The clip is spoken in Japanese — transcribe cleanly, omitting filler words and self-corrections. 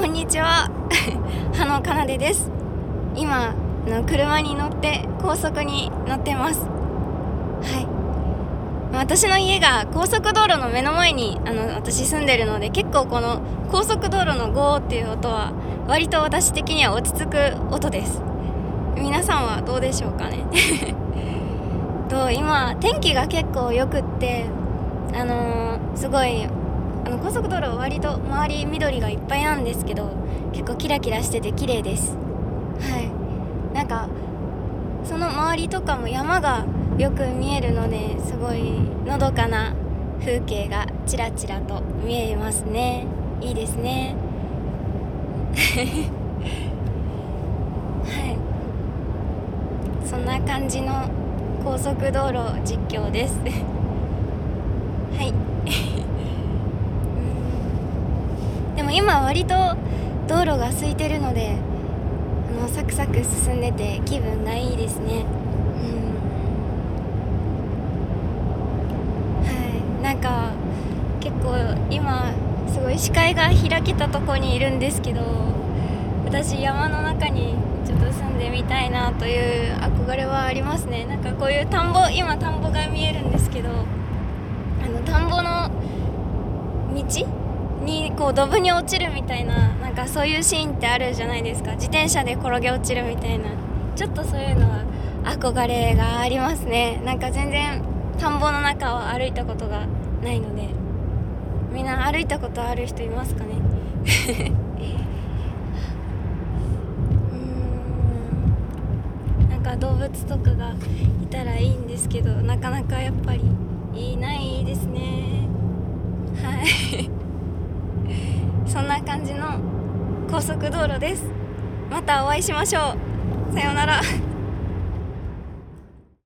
こんにちは羽野かなでです。今車に乗って高速に乗ってます。はい、私の家が高速道路の目の前に私住んでるので、結構この高速道路のゴーっていう音は割と私的には落ち着く音です。皆さんはどうでしょうかね今天気が結構よくってすごい高速道路は割と周り緑がいっぱいなんですけど、結構キラキラしてて綺麗です。はい、なんかその周りとかも山がよく見えるので、すごいのどかな風景がちらちらと見えますね。いいですねはい、そんな感じの高速道路実況ですはいでも今割と道路が空いてるのでサクサク進んでて気分がいいですね。はい、なんか結構今すごい視界が開けたとこにいるんですけど、私山の中にちょっと住んでみたいなという憧れはありますね。なんかこういう今田んぼが見えるんですけど、田んぼの道にこうドブに落ちるみたいな、なんかそういうシーンってあるじゃないですか。自転車で転げ落ちるみたいな、ちょっとそういうのは憧れがありますね。なんか全然田んぼの中を歩いたことがないので、みんな歩いたことある人いますかねなんか動物とかがいたらいいんですけど、なかなかやっぱりいないですね。はいそんな感じの高速道路です。またお会いしましょう。さようなら。